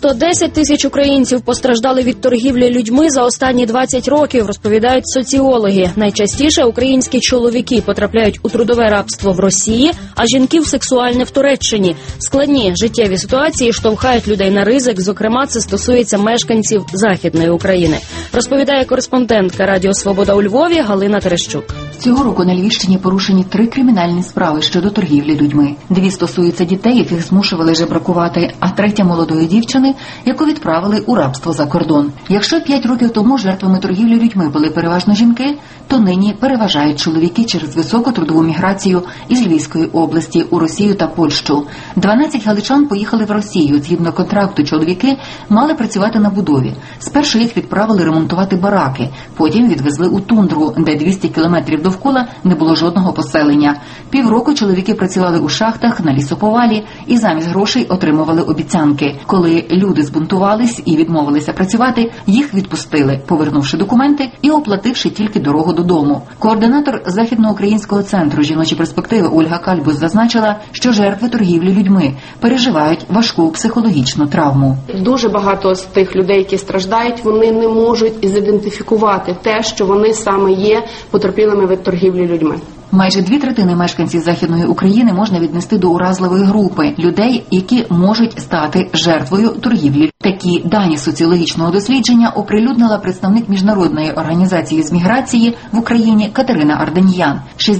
110 тисяч українців постраждали від торгівлі людьми за останні 20 років, розповідають соціологи. Найчастіше українські чоловіки потрапляють у трудове рабство в Росії, а жінки – в сексуальне в Туреччині. Складні життєві ситуації штовхають людей на ризик, зокрема, це стосується мешканців Західної України. Розповідає кореспондентка Радіо Свобода у Львові Галина Терещук. Цього року на Львівщині порушені 3 кримінальні справи щодо торгівлі людьми. 2 стосуються дітей, яких змушували жебракувати, а 3 – молодої дівчини, яку відправили у рабство за кордон. Якщо 5 років тому жертвами торгівлі людьми були переважно жінки, то нині переважають чоловіки через високу трудову міграцію із Львівської області у Росію та Польщу. 12 галичан поїхали в Росію. Згідно контракту, чоловіки мали працювати на будові. Спершу їх відправили ремонтувати бараки, потім відвезли у тундру, де 200 кілометрів довкола не було жодного поселення. Півроку чоловіки працювали у шахтах, на лісоповалі і замість грошей отримували обіцянки. Коли люди збунтувались і відмовилися працювати, їх відпустили, повернувши документи і оплативши тільки дорогу додому. Координатор Західноукраїнського центру «Жіночі перспективи» Ольга Кальбус зазначила, що жертви торгівлі людьми переживають важку психологічну травму. Дуже багато з тих людей, які страждають, вони не можуть ідентифікувати те, що вони саме є потерпілими від торгівлі людьми. Майже 2/3 мешканців Західної України можна віднести до уразливої групи людей, які можуть стати жертвою торгівлі. Такі дані соціологічного дослідження оприлюднила представник Міжнародної організації з міграції в Україні Катерина Арданьян.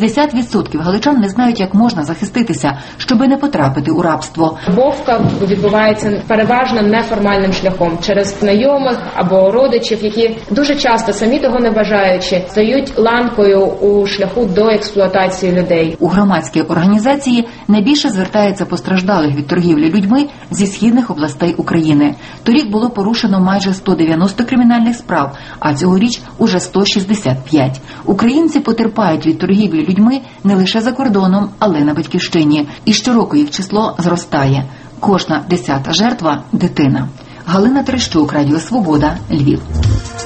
60% галичан не знають, як можна захиститися, щоби не потрапити у рабство. Вербовка відбувається переважно неформальним шляхом, через знайомих або родичів, які дуже часто, самі того не бажаючи, стають ланкою у шляху до експлуатації людей. У громадській організації найбільше звертається постраждалих від торгівлі людьми зі східних областей України. Торік було порушено майже 190 кримінальних справ, а цьогоріч уже 165. Українці потерпають від торгівлі людьми не лише за кордоном, але й на батьківщині. І щороку їх число зростає. Кожна 10-та жертва – дитина. Галина Терещук, Радіо Свобода, Львів.